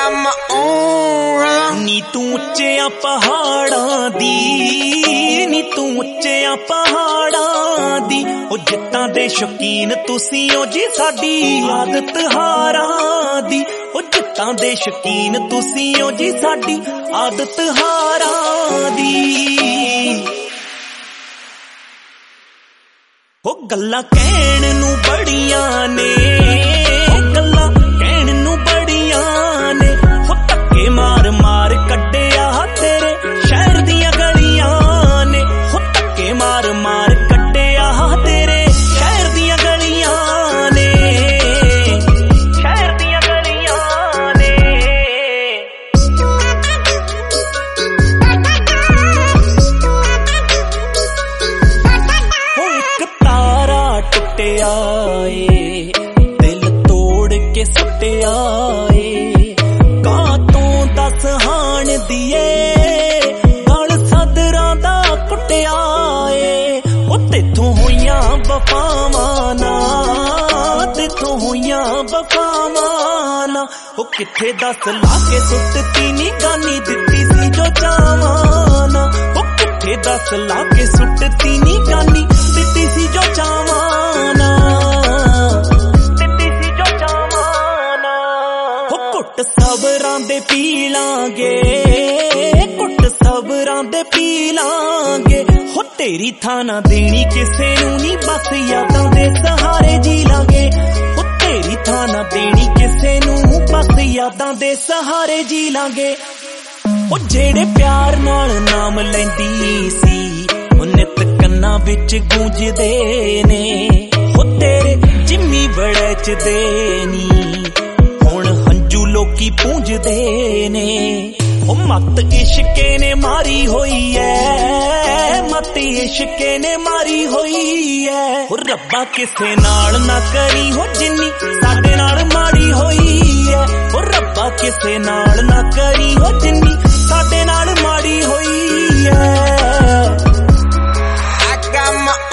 got my own rhythm. ਨੀ ਤੂੰ ਉੱਚਿਆਂ ਪਹਾੜਾਂ ਦੀ, ਨੀ ਤੂੰ ਉੱਚਿਆਂ ਪਹਾੜਾਂ ਦੀ, ਉਹ ਜਿੱਤਾਂ ਦੇ ਸ਼ੌਕੀਨ ਤੁਸੀਂ ਹੋ ਜੀ ਸਾਡੀ ਆਦਤ ਹਾਰਾਂ ਦੀ, ਉਹ ਜਿੱਤਾਂ ਦੇ ਸ਼ੌਕੀਨ ਤੁਸੀਂ ਹੋ ਜੀ ਸਾਡੀ ਆਦਤ ਹਾਰਾਂ ਦੀ। ਉਹ ਗੱਲਾਂ ਕਹਿਣ ਨੂੰ ਬੜੀਆਂ ਨੇ, ਉਹ ਗੱਲਾਂ ਕਹਿਣ ਨੂੰ ਬੜੀਆਂ ਨੇ, ਉਹ ਧੱਕੇ ਮਾਰ ਮਾਰ ਕੱਢਿਆ ਤੇਰੇ ਸ਼ਹਿਰ ਦੀਆਂ ਗਲੀਆਂ ਨੇ, ਉਹ ਧੱਕੇ ਮਾਰ ਮਾਰ ਕੱਢਿਆ ਤੇਰੇ ਸ਼ਹਿਰ ਦੀਆਂ ਗਲੀਆਂ ਨੇ, ਸ਼ਹਿਰ ਦੀਆਂ ਗਲੀਆਂ ਨੇ। ਉਹ ਇੱਕ ਤਾਰਾ ਟੁੱਟਿਆ ਏ, ਦਿਲ ਤੋੜ ਕੇ ਸੁੱਟਿਆ ਏ, ਕਾਤੋਂ ਦੱਸ ਹਾਣ ਦੀਏ ਗਲ ਸਦਰਾਂ ਦਾ ਕੁੱਟਿਆ ਏ। ਉਹ ਤੇਥੋਂ ਹੋਈਆਂ ਵਫਾਵਾਂ ਨਾ, ਤੇਥੋਂ ਹੋਈਆਂ ਵਫਾਵਾਂ ਨਾ, ਉਹ ਕਿੱਥੇ ਦੱਸ ਲਾ ਕੇ ਸੁੱਟਤੀ ਨੀ ਗਾਨੀ ਦਿੱਤੀ ਸੀ ਜੋ ਚਾਵਾਂ ਨਾ, ਉਹ ਕਿੱਥੇ ਦੱਸ ਲਾ ਕੇ ਸੁੱਟਤੀ ਨੀ ਗਾਨੀ ਦਿੱਤੀ ਸੀ ਜੋ ਚਾਵਾਂ ਨਾ, ਦਿੱਤੀ ਸੀ ਜੋ ਚਾਵਾਂ ਨਾ। ਉਹ ਘੁੱਟ ਸਬਰਾਂ ਦੇ ਪੀ ਲਾਂਗੇ, ਘੁੱਟ ਸਬਰਾਂ ਦੇ ਪੀ ਲਾਂਗੇ, ਹੋ ਤੇਰੀ ਥਾਂ ਨਾ ਦੇਣੀ ਕਿਸੇ ਨੂੰ ਨੀ, ਬਸ ਯਾਦਾਂ ਦੇ ਸਹਾਰੇ ਜੀ ਲਾਂਗੇ, ਹੋ ਤੇਰੀ ਥਾਂ ਨਾ ਦੇਣੀ ਕਿਸੇ ਨੂੰ, ਬਸ ਯਾਦਾਂ ਦੇ ਸਹਾਰੇ ਜੀ ਲਾਂਗੇ। ਉਹ ਜਿਹੜੇ ਪਿਆਰ ਨਾਲ ਨਾਮ ਲੈਂਦੀ ਸੀ, ਉਹ ਨਿੱਤ ਕੰਨਾਂ ਵਿੱਚ ਗੂੰਜਦੇ ਨੇ, ਹੋ ਤੇਰੇ ਜਿੰਮੀ ਵੜਚਦੇ ਨੀ, ਹੁਣ ਹੰਝੂ ਲੋਕੀ ਪੂੰਝਦੇ ਨੇ। ਉਹ ਮੱਤ ਇਸ਼ਕੇ ਨੇ ਮਾਰੀ ਹੋਈ ਐ, ਮੱਤ ਇਸ਼ਕੇ ਨੇ ਮਾਰੀ ਹੋਈ ਐ। ਉਹ ਰੱਬਾ ਕਿਸੇ ਨਾਲ ਨਾ ਕਰੀ ਹੋ ਜਿੰਨੀ ਸਾਡੇ ਨਾਲ ਮਾੜੀ ਹੋਈ ਐ, ਉਹ ਰੱਬਾ ਕਿਸੇ ਨਾਲ ਨਾ ਕਰੀ ਹੋ ਜਿੰਨੀ ਸਾਡੇ ਨਾਲ ਮਾੜੀ ਹੋਈ ਐ। I got my